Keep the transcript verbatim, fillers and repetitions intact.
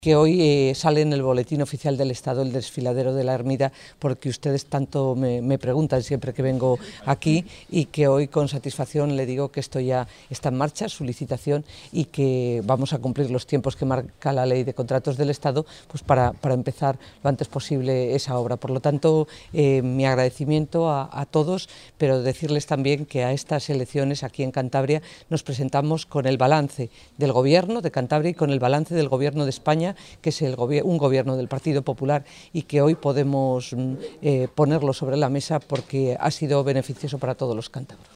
que hoy eh, sale en el Boletín Oficial del Estado el desfiladero de la Ermida, porque ustedes tanto me, me preguntan siempre que vengo aquí, y que hoy con satisfacción le digo que esto ya está en marcha, su licitación, y que vamos a cumplir los tiempos que marca la Ley de Contratos del Estado, pues para, para empezar lo antes posible esa obra. Por lo tanto, eh, mi agradecimiento a, a todos, pero decirles también que a estas elecciones aquí en Cantabria nos presentamos con el balance del Gobierno de Cantabria y con el balance del Gobierno de España, que es el gobi- un gobierno del Partido Popular, y que hoy podemos eh, ponerlo sobre la mesa porque ha sido beneficioso para todos los cántabros.